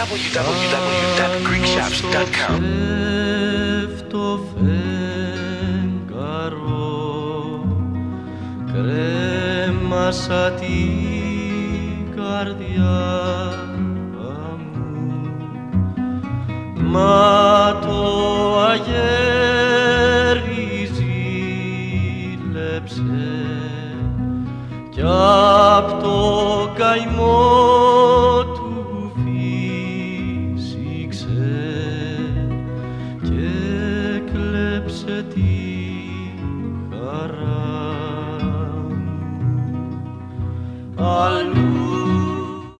www.greekshops.com. Το φεγγαρό κρέμασα την καρδιά μου, μα το αγέρι